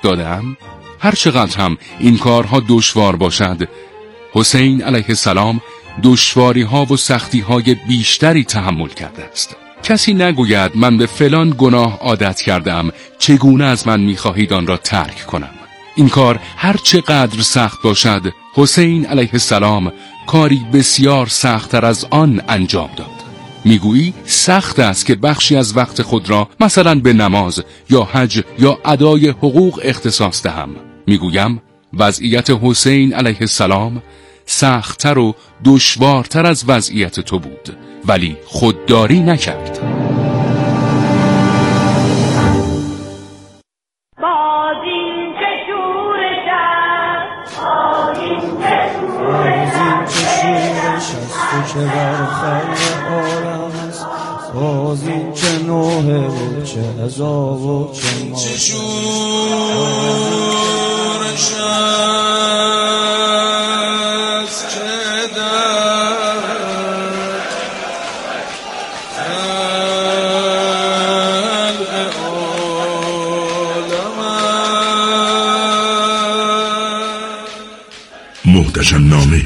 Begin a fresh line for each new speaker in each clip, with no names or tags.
دادم؟ هر چقدر هم این کارها دشوار باشد، حسین علیه السلام دشواری ها و سختی های بیشتری تحمل کرده است. کسی نگوید من به فلان گناه عادت کردم، چگونه از من می‌خواهید آن را ترک کنم. این کار هر چقدر سخت باشد، حسین علیه السلام کاری بسیار سخت‌تر از آن انجام داد. میگویی سخت است که بخشی از وقت خود را مثلا به نماز یا حج یا ادای حقوق اختصاص دهم. میگویم وضعیت حسین علیه السلام سخت‌تر و دشوارتر از وضعیت تو بود، ولی خودداری نکرد.
که بر خلق عالم است، باز این چه نوحه و چه عذاب و چه ما، چه شورش است، چه درد خلق عالم است.
محتشم نامه.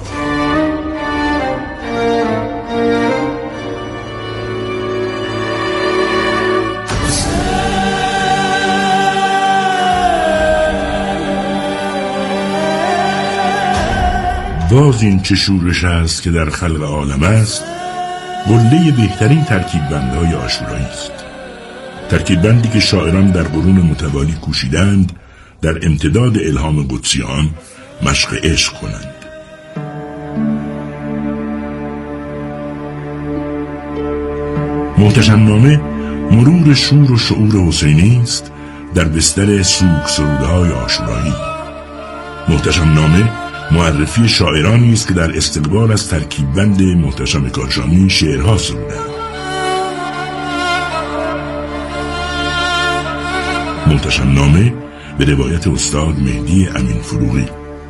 باز این چه شورش است که در خلق عالم است، قله بهترین ترکیب بندهای عاشورایی است. ترکیب بندی که شاعران در قرون متوالی کوشیدند در امتداد الهام قدسی آن مشق عشق کنند. محتشم نامه مرور شور و شعور حسینی است در بستر سوگ سرودهای عاشورایی. محتشم نامه معرفی شاعرانی است که در استقبال از ترکیب بند محتشم کاشانی شعرها سرودند. محتشم نامه به روایت استاد مهدی امین فروغی.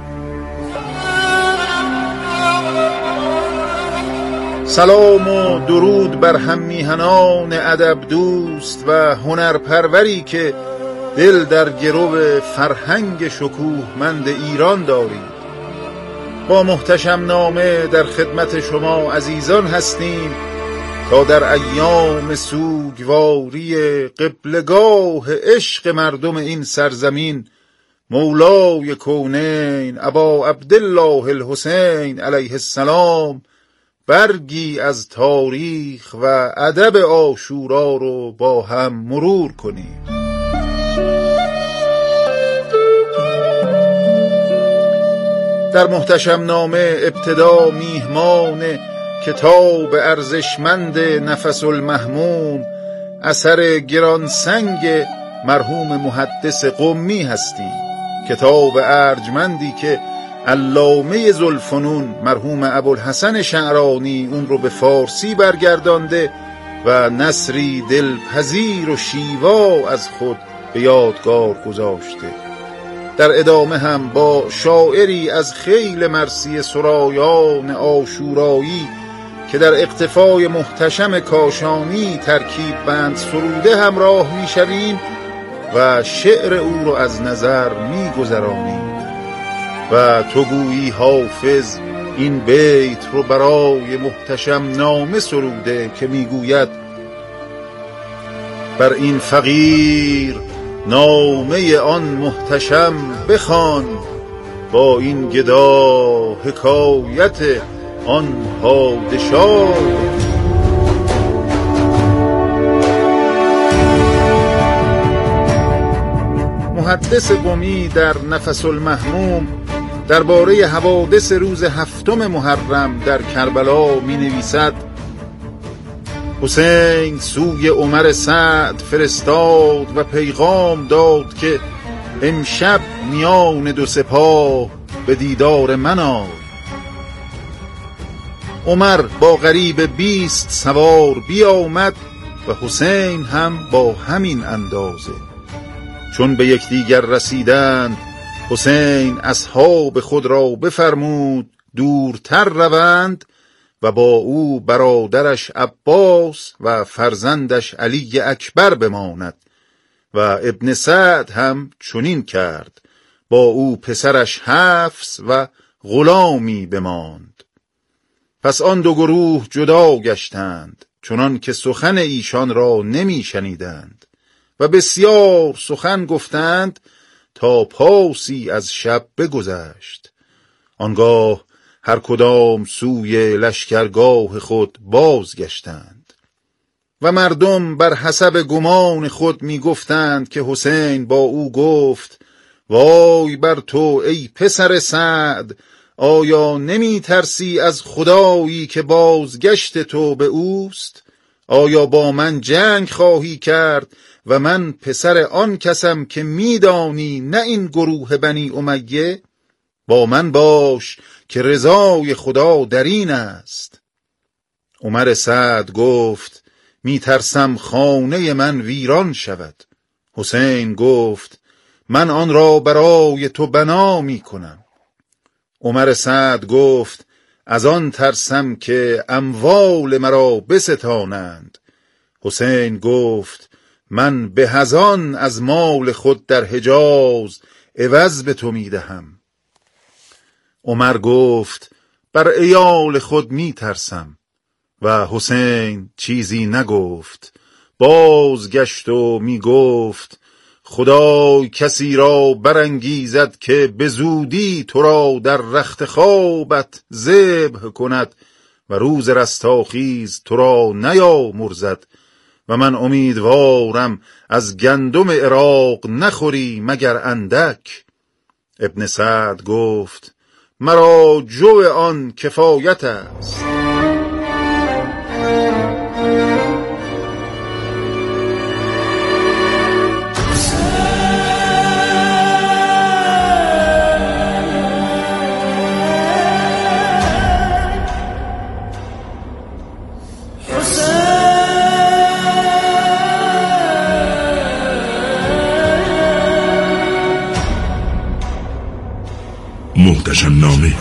سلام و درود بر هم میهنان ادب دوست و هنرپروری که دل در گرو فرهنگ شکوهمند ایران دارید. با محتشم نامه در خدمت شما عزیزان هستیم تا در ایام سوگواری قبلگاه عشق مردم این سرزمین مولای کونین ابا عبدالله الحسین علیه السلام برگی از تاریخ و ادب عاشورا رو با هم مرور کنیم. در محتشم نامه ابتدا میهمان کتاب ارزشمند نفس المهموم اثر گرانسنگ مرحوم محدث قمی هستیم. کتاب ارجمندی که علامه ذوالفنون مرحوم ابوالحسن شعرانی اون رو به فارسی برگردانده و نثری دلپذیر و شیوا از خود به یادگار گذاشته. در ادامه هم با شاعری از خیل مرثیه سرایان عاشورایی که در اقتفای محتشم کاشانی ترکیب بند سروده همراه می‌شویم و شعر او رو از نظر می‌گذرانیم و تو گویی حافظ این بیت رو برای محتشم نامه سروده که میگوید بر این فقیر نامه آن محتشم بخوان، با این گدا حکایت آن پادشاه. محدث قمی در نفس المهموم درباره حوادث روز 7 محرم در کربلا می نویسد حسین سوی عمر سعد فرستاد و پیغام داد که امشب میان 2 سپاه به دیدار من آی. عمر با قریب 20 سوار بیامد و حسین هم با همین اندازه. چون به یکدیگر رسیدند حسین اصحاب خود را بفرمود دورتر روند و با او برادرش عباس و فرزندش علی اکبر بماند و ابن سعد هم چنین کرد، با او پسرش حفص و غلامی بماند. پس آن دو گروه جدا گشتند، چنان که سخن ایشان را نمی شنیدند و بسیار سخن گفتند تا پاسی از شب بگذشت. آنگاه هر کدام سوی لشکرگاه خود بازگشتند و مردم بر حسب گمان خود می گفتند که حسین با او گفت: وای بر تو ای پسر سعد، آیا نمی ترسی از خدایی که بازگشت تو به اوست؟ آیا با من جنگ خواهی کرد و من پسر آن کسم که میدانی نه این گروه بنی امیه؟ با من باش که رضای خدا در این است. عمر سعد گفت: می ترسم خانه من ویران شود. حسین گفت: من آن را برای تو بنا می کنم. عمر سعد گفت: از آن ترسم که اموال مرا بستانند. حسین گفت: من به از آن از مال خود در حجاز عوض به تو می دهم. عمر گفت: بر عیال خود می ترسم. و حسین چیزی نگفت. بازگشت و می گفت: خدای کسی را برانگیزد که به زودی تو را در رخت خوابت ذبح کند و روز رستاخیز تو را نیامرزد و من امیدوارم از گندم عراق نخوری مگر اندک. ابن سعد گفت: مرا جو آن کفایت است.
محتشم نامه.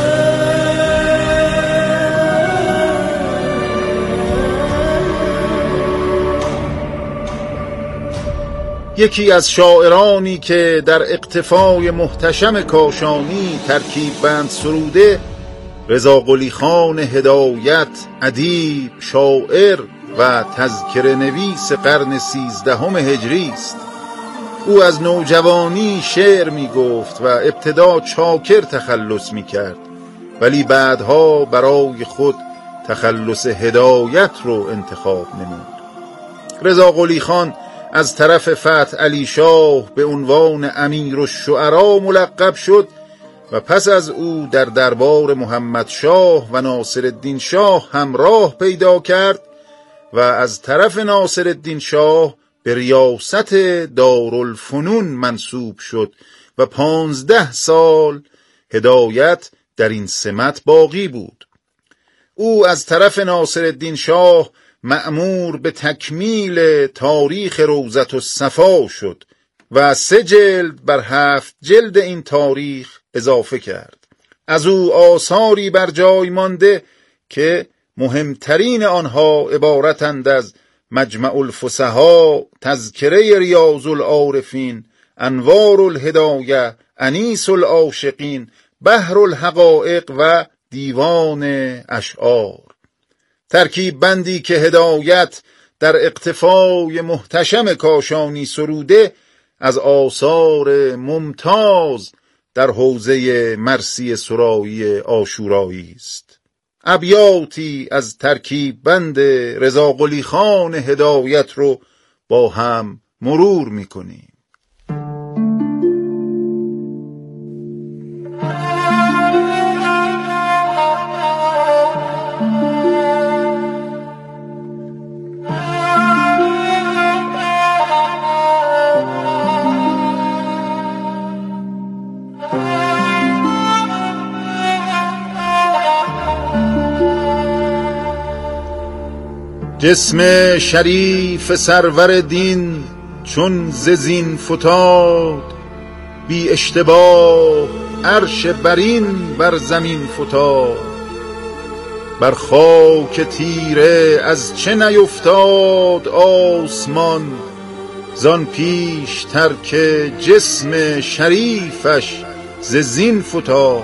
یکی از شاعرانی که در اقتفای محتشم کاشانی ترکیب بند سروده، رضا قلی خان هدایت، ادیب، شاعر و تذکره نویس قرن 13 هجری است. او از نوجوانی شعر می گفت و ابتدا چاکر تخلص می کرد، ولی بعدها برای خود تخلص هدایت رو انتخاب نمود. رضا قلی خان از طرف فتح علی شاه به عنوان امیر الشعراء ملقب شد و پس از او در دربار محمد شاه و ناصرالدین شاه همراه پیدا کرد و از طرف ناصرالدین شاه به ریاست دارالفنون منصوب شد و 15 سال هدایت در این سمت باقی بود. او از طرف ناصرالدین شاه مأمور به تکمیل تاریخ روضة الصفا شد و 3 جلد بر 7 جلد این تاریخ اضافه کرد. از او آثاری بر جای مانده که مهمترین آنها عبارتند از مجمع الفصحا، تذکره ریاض العارفین، انوار الهدایه، انیس العاشقین، بحر الحقائق و دیوان اشعار. ترکیب بندی که هدایت در اقتفای محتشم کاشانی سروده از آثار ممتاز در حوزه مرثی سرایی عاشورایی است. ابیاتی از ترکیب بند رضا قلی خان هدایت رو با هم مرور می‌کنیم. جسم شریف سرور دین چون ز زین فتاد، بی اشتباه عرش برین بر زمین فتاد. بر خاک تیره از چه نیفتاد آسمان، زان پیشتر که جسم شریفش ز زین فتاد.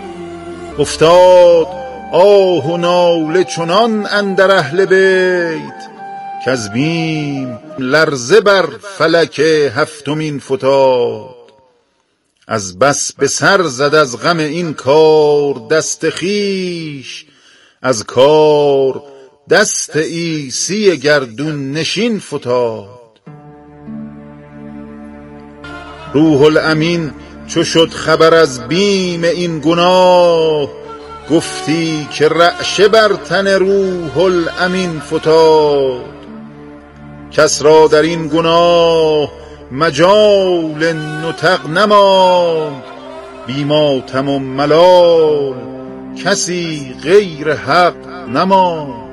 افتاد آه و ناله چنان اندر اهل بیت کز بیم لرزه بر فلک هفتمین فتاد. از بس به سر زد از غم این کار دست خویش، از کار دست عیسی گردون نشین فتاد. روح الامین چو شد خبر از بیم این گناه، گفتی که رعشه بر تن روح الامین فتاد. کس را در این گناه مجال نطق نماند، بی ماتم و ملال کسی غیر حق نماند.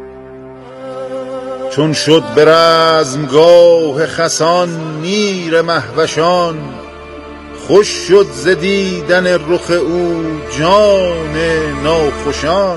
چون شد به رزمگاه خسان میر مهوشان، خوش شد ز دیدن رخ او جان ناخوشان.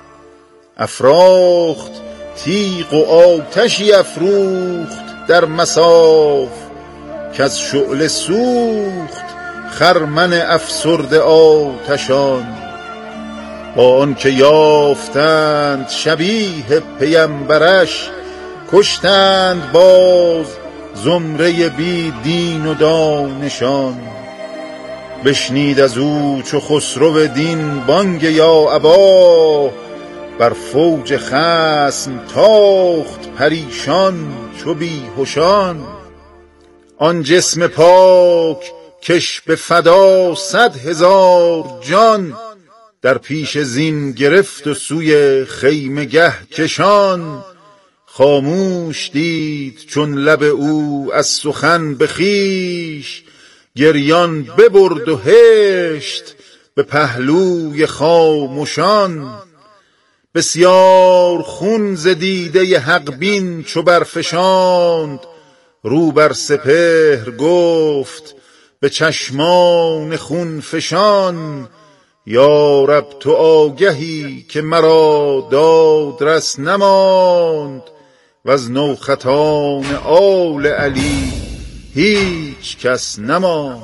افراخت تیغ و آتشی افروخت در مصاف، کز شعله سوخت خرمن افسرده آتشان. با آنکه یافتند شبیه پیمبرش، کشتند باز زمره بی دین و دانشان. بشنید از او چو خسرو دین بانگ یا ابا، بر فوج خصم تاخت پریشان چو بیهوشان. آن جسم پاک کش به فدا 100,000 جان، در پیش زین گرفت و سوی خیمه گه کشان. خاموش دید چون لب او از سخن به خویش، گریان ببرد و هشت به پهلوی خاموشان. بسیار خون ز دیده حق بین چو برفشاند، رو بر سپهر گفت به چشمان خون فشان. یا رب تو آگهی که مرا دادرس نماند، و از نوخطان آل علی هیچ کس نماند.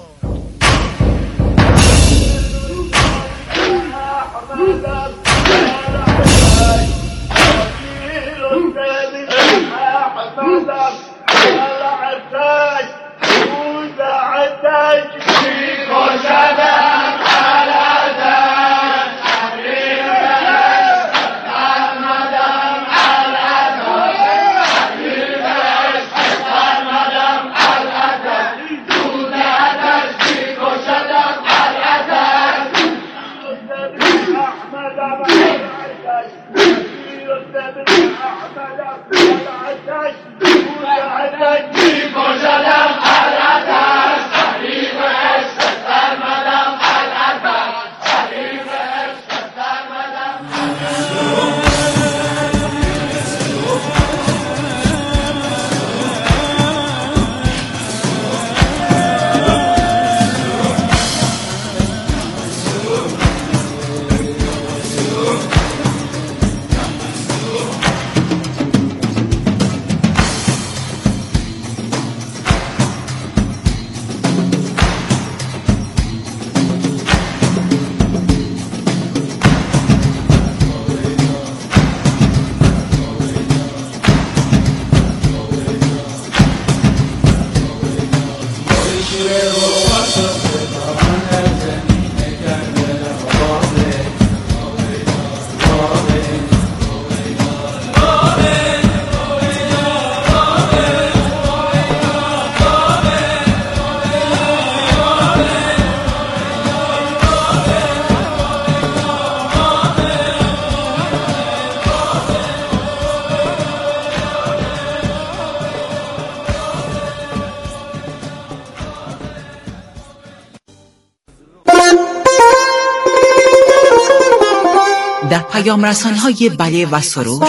در پیام رسان‌های بله و سروش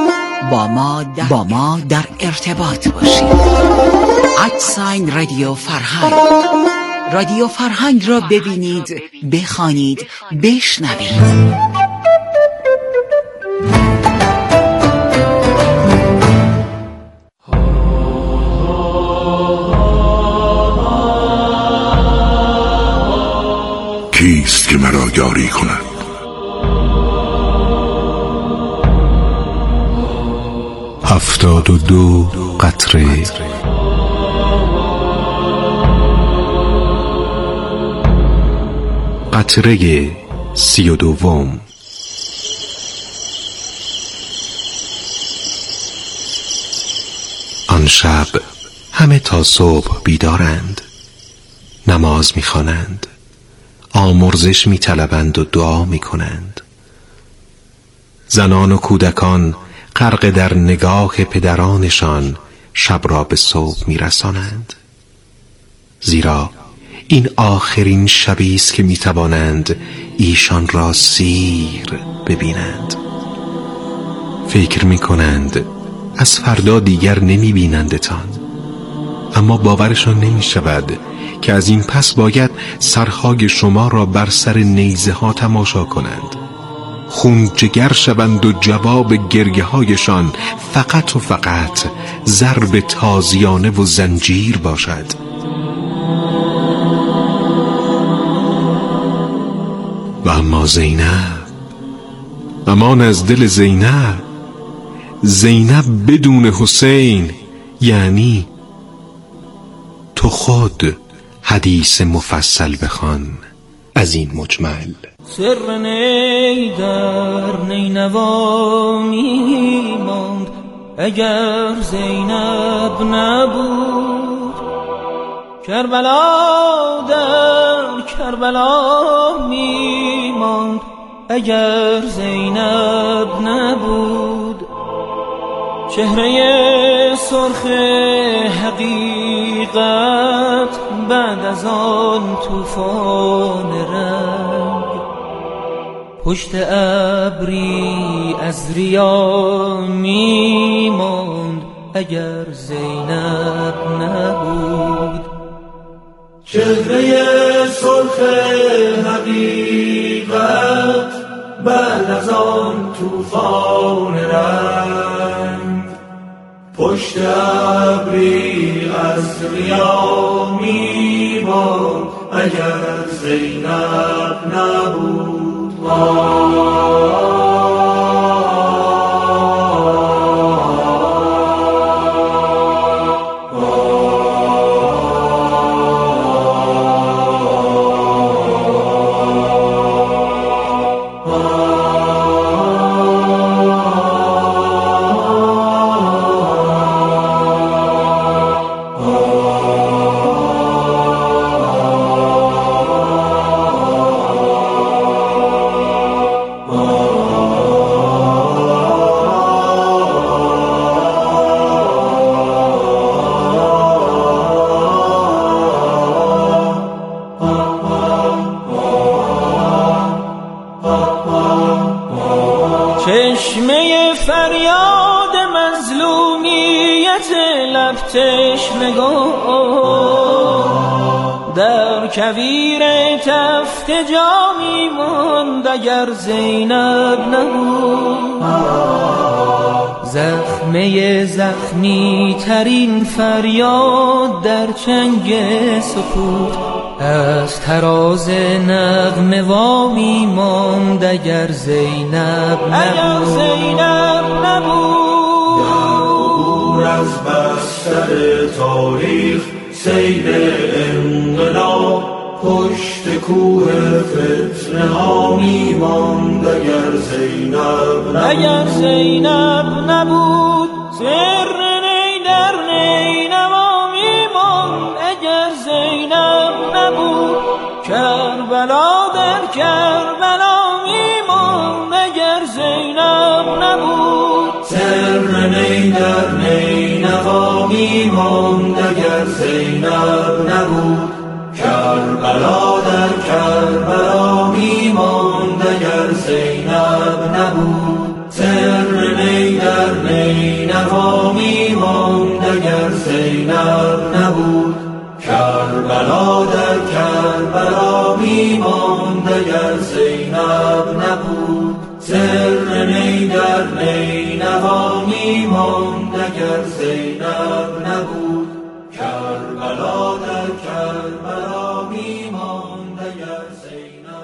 با ما در ارتباط باشید. @رادیو فرهنگ. رادیو فرهنگ را ببینید، بخوانید، بشنوید.
کیست که مرا یاری کند؟ هفتاد و دو قطره. قطره 32. آن شب همه تا صبح بیدارند، نماز می‌خوانند، آمرزش می‌طلبند و دعا می‌کنند. زنان و کودکان غرق در نگاه پدرانشان شب را به صبح می‌رسانند، زیرا این آخرین شبی است که می‌توانند ایشان را سیر ببینند. فکر می‌کنند از فردا دیگر نمی‌بینندتان، اما باورشان نمی‌شود که از این پس باید سرهای شما را بر سر نیزه ها تماشا کنند، خون جگر شوند و جواب گریه هایشان فقط و فقط ضرب تازیانه و زنجیر باشد. و اما زینب، امان از دل زینب، زینب بدون حسین، یعنی تو خود حدیث مفصل بخوان از این مجمل.
سر نی در نینوا می ماند اگر زینب نبود، کربلا در کربلا می ماند اگر زینب نبود. چهره سرخ حقیقت بعد از آن طوفان رنگ، پشت ابری از ریا می ماند اگر زینب نبود.
چهره سرخ حقیقت بعد از آن طوفان رنگ، پشت ابری از ریا می ماند اگر زینب نبود.
چشمه فریاد مظلومیت لب تشنگان در کویر تفت جامی ماند اگر زینب نبود. زخمه زخمی ترین فریاد در چنگ سکوت از تراز نغمه وامی ماند اگر زینب نبود.
عبور از بستر تاریخ سیل انقلاب، پشت کوه فتنه ها می ماند اگر زینب نبود. سر نی در نینوا می ماند اگر زینب نبود. کربلا در کربلا می ماند اگر زینب نبود. سر نی در نینوا می ماند اگر زینب نبود. کربلا در کربلا می ماند اگر زینب نبود. سر نی در نینوا می ماند اگر زینب نبود. کربلا در کربلا می ماند اگر زینب نبود. سر نی در نینوا می ماند اگر زینب نبود. کربلا در کربلا می ماند اگر زینب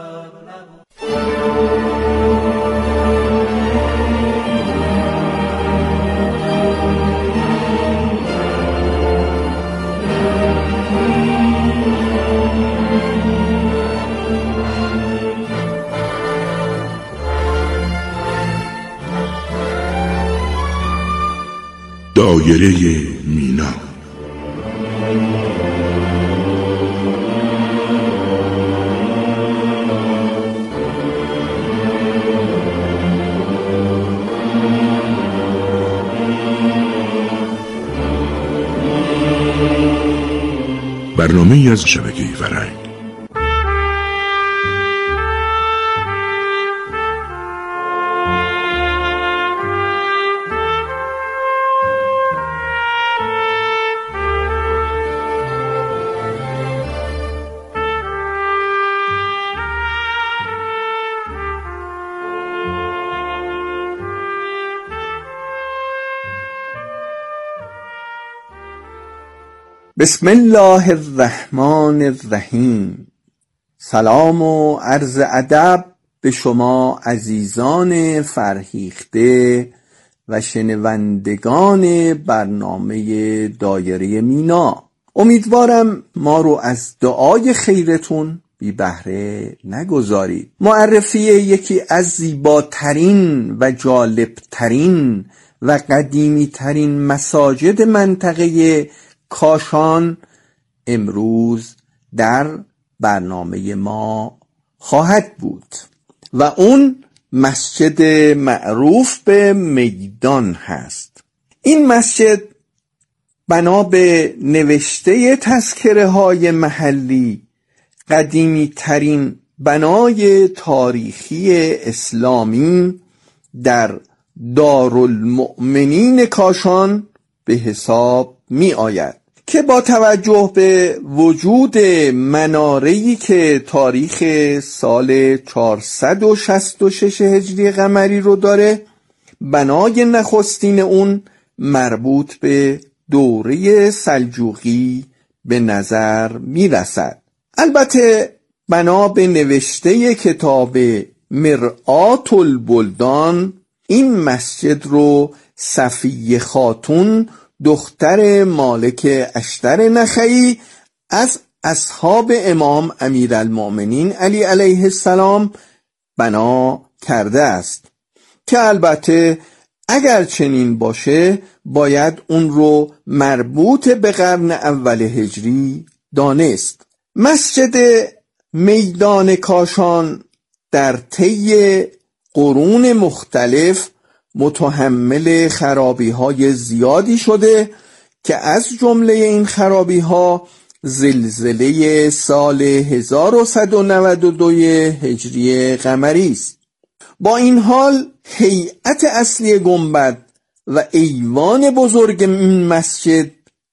دایره مینا. برنامه‌ای از شبکه فرهنگ.
بسم الله الرحمن الرحیم. سلام و عرض ادب به شما عزیزان فرهیخته و شنوندگان برنامه دایره مینا. امیدوارم ما رو از دعای خیرتون بی بهره نگذارید. معرفی یکی از زیباترین و جالبترین و قدیمیترین مساجد منطقه کاشان امروز در برنامه ما خواهد بود و اون مسجد معروف به میدان هست. این مسجد بنا به نوشته تذکره های محلی قدیمی ترین بنای تاریخی اسلامی در دارالمؤمنین کاشان به حساب می آید که با توجه به وجود مناره‌ای که تاریخ سال 466 هجری قمری رو داره، بنای نخستین اون مربوط به دوره سلجوقی به نظر می رسد. البته بنا به نوشته کتاب مرآت البلدان این مسجد رو صفیه خاتون دختر مالک اشتر نخعی از اصحاب امام امیرالمؤمنین علی علیه السلام بنا کرده است که البته اگر چنین باشه باید اون رو مربوط به قرن اول هجری دانست. مسجد میدان کاشان در طی قرون مختلف متحمل خرابی‌های زیادی شده که از جمله این خرابی‌ها زلزله سال 1192 هجری قمری است. با این حال هیئت اصلی گنبد و ایوان بزرگ این مسجد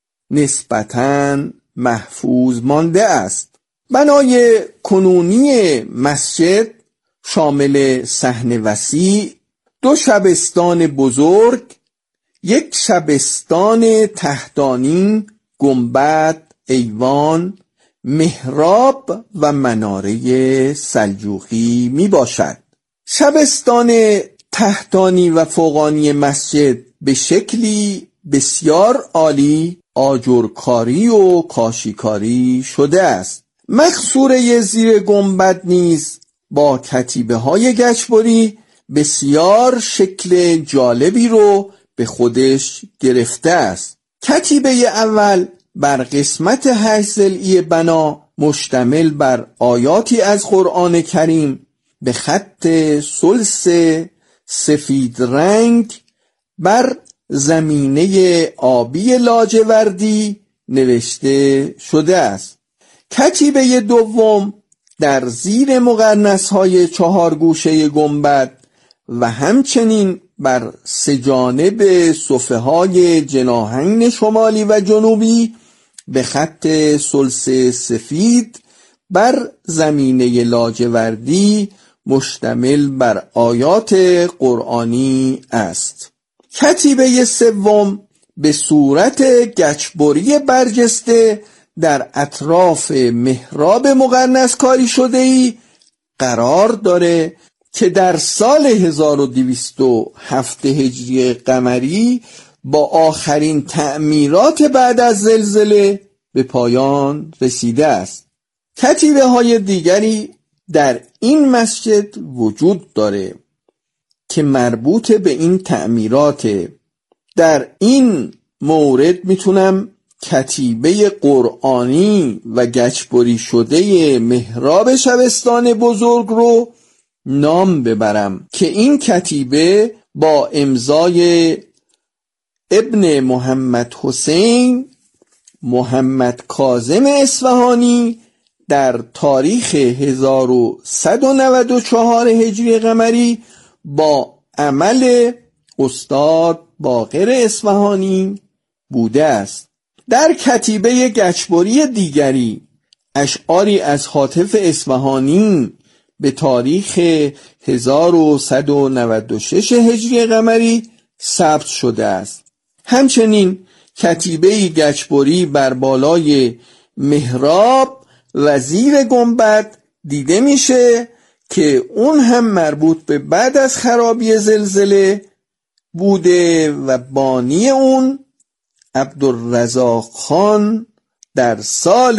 نسبتاً محفوظ مانده است. بنای کنونی مسجد شامل صحن وسیع، 2 شبستان بزرگ، 1 شبستان تحتانی، گنبد، ایوان، محراب و مناره سلجوقی می باشد. شبستان تحتانی و فوقانی مسجد به شکلی بسیار عالی آجرکاری و کاشیکاری شده است. مقصوره زیر گنبد نیز با کتیبه های گچبری بسیار شکل جالبی رو به خودش گرفته است. کتیبه اول بر قسمت 8 ضلعی بنا مشتمل بر آیاتی از قرآن کریم به خط ثلث سفید رنگ بر زمینه آبی لاجوردی نوشته شده است. کتیبه دوم در زیر مقرنس‌های 4 گوشه گنبد و همچنین بر 3 جانب صفحه‌های جناحین شمالی و جنوبی به خط ثلث سفید بر زمینه لاجوردی مشتمل بر آیات قرآنی است. کتیبه سوم به صورت گچبری برجسته در اطراف محراب مقرنس کاری شده‌ای قرار داره که در سال 1207 هجری قمری با آخرین تعمیرات بعد از زلزله به پایان رسیده است. کتیبه های دیگری در این مسجد وجود داره که مربوط به این تعمیرات. در این مورد میتونم کتیبه قرآنی و گچبری شده محراب شبستان بزرگ رو نام ببرم که این کتیبه با امضای ابن محمد حسین محمد کاظم اصفهانی در تاریخ 1194 هجری قمری با عمل استاد باقر اصفهانی بوده است. در کتیبه گچبری دیگری اشعاری از هاتف اصفهانی به تاریخ 1196 هجری قمری ثبت شده است. همچنین کتیبه گچبری بر بالای محراب و زیر گنبد دیده میشه که اون هم مربوط به بعد از خرابی زلزله بوده و بانی اون عبدالرزاق خان در سال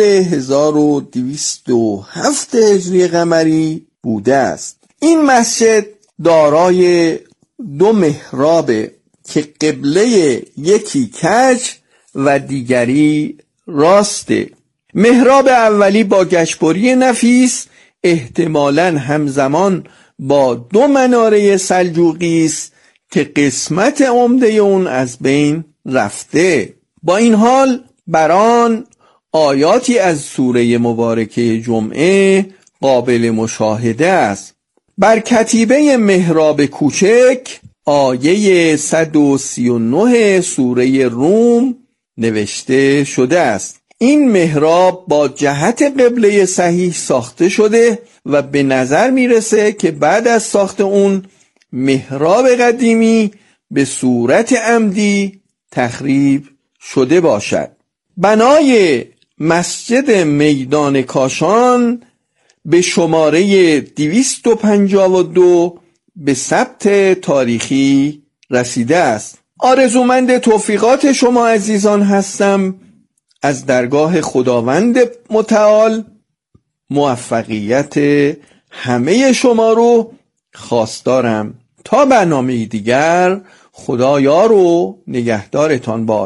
1207 هجری قمری بوده است. این مسجد دارای 2 محرابه که قبله یکی کج و دیگری راسته. محراب اولی با گچبری نفیس احتمالاً همزمان با 2 مناره سلجوقی است که قسمت عمده اون از بین رفته. با این حال بران آیاتی از سوره مبارکه جمعه قابل مشاهده است. بر کتیبه محراب کوچک آیه 139 سوره روم نوشته شده است: این محراب با جهت قبله صحیح ساخته شده و به نظر میرسه که بعد از ساخت اون محراب قدیمی به صورت عمدی تخریب شده باشد. بنای مسجد میدان کاشان به شماره 252 به ثبت تاریخی رسیده است. آرزومند توفیقات شما عزیزان هستم. از درگاه خداوند متعال موفقیت همه شما رو خواستارم. تا برنامه دیگر، خدا یار و نگهدارتان باد.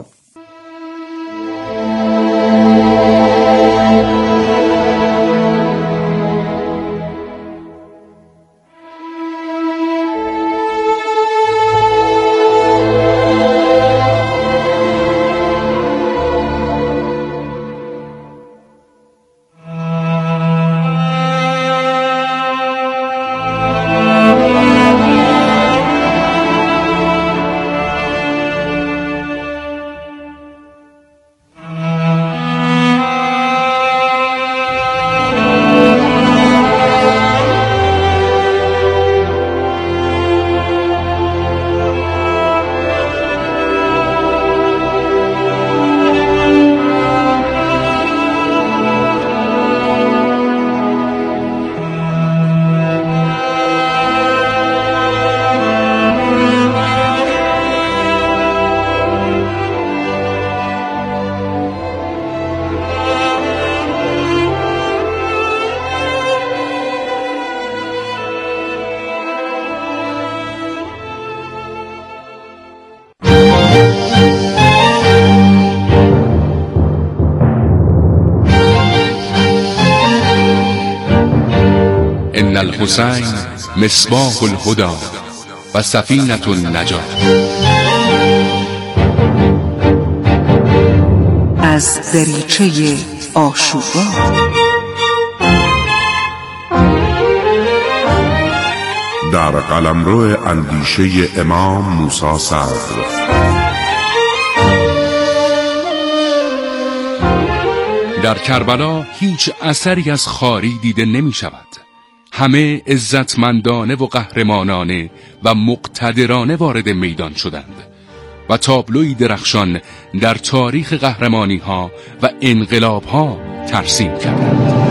ان الحسین مصباح الهدى و سفینة النجاة.
از دریچه آشورا
در قلمرو اندیشه امام موسی صدر.
در کربلا هیچ اثری از خواری دیده نمی شود. همه عزتمندانه و قهرمانانه و مقتدرانه وارد میدان شدند و تابلوی درخشان در تاریخ قهرمانی ها و انقلاب ها ترسیم کردند.